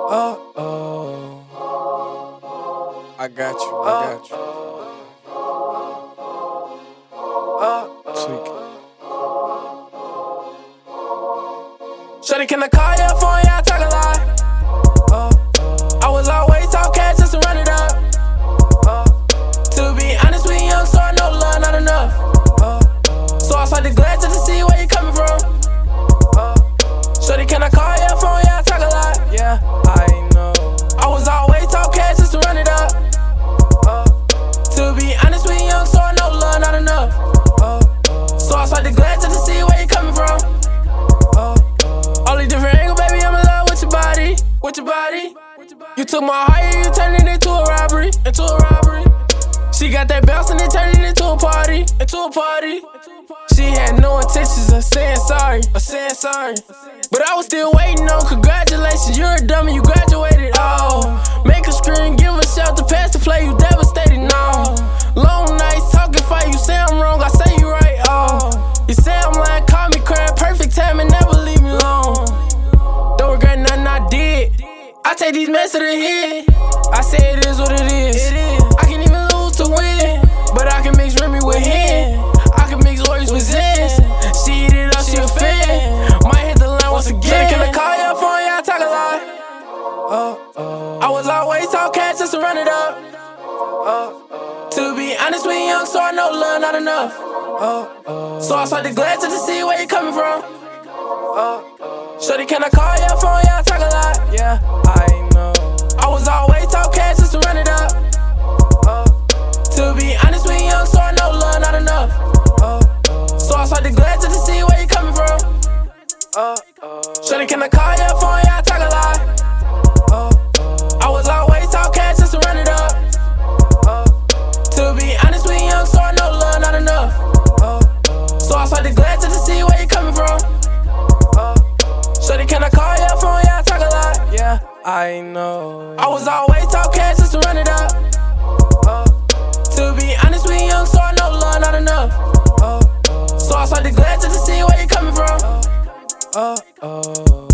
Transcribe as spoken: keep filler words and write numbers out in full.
Oh, oh, I got you, I got you. Tweak. Shorty, can I call your phone? Yeah, I talk a lot. I was always talk cash just to run it up. To be honest, we young, so I know love not enough. So I saw the glass just to see where you coming from. Shorty, can I call your phone? Yeah, I talk a lot. Yeah, I know. I was always talk cash just to run it up. To be honest, we young, so I know love not enough. So I saw the glass just to see where you coming from. Only different angle, baby, I'm in love with your body, with your body. You took my heart, you turned it into a robbery, into a robbery. She got that bounce and it turned it into a party, into a party. She had no intentions of saying sorry, of saying sorry. But I was still waiting on congratulations, you're a dummy, you graduated. Oh, make a screen, give a shout to pass the play, you devastated, no. Long nights talking fight, you say I'm wrong, I say you right, oh. You say I'm lying, call me crying, perfect time and never leave me alone. Don't regret nothing I did. I take these mess to the head. I say it is what it is. It is. I can even lose to win, but I can mix Remy with hen. I can mix Warriors with Zen. She eat it up, she a fan. Might hit the line once again. Shorty, can I call your phone? Yeah, I talk a lot. Oh, oh. I was always talk cash just to run it up. Oh, oh. To be honest, we young, so I know love not enough. Oh, oh. So I saw the glass just to see where you coming from. Oh, oh. Shorty, can I call your phone? Yeah, I talk a lot. Yeah, I know. I was always talk cash just to run it up. Oh, to be honest, we young, so I know love not enough. Oh, oh. So I saw the glass just to see where you coming from. Oh, oh. Shorty, can I call your phone? Yeah, I talk a lot. Oh, oh. I was always talk cash just to run it up. Oh, to be honest, we young, so I know love not enough. Oh, oh. So I saw the glass just to see where you coming from. Shorty, can I call your phone? Yeah, I talk a lot. Yeah, I know. I was always talk cash just to run it up. Oh, to be honest, we young, so I know love not enough. Oh, oh. So I saw the glass just to see where you coming from. Oh, oh.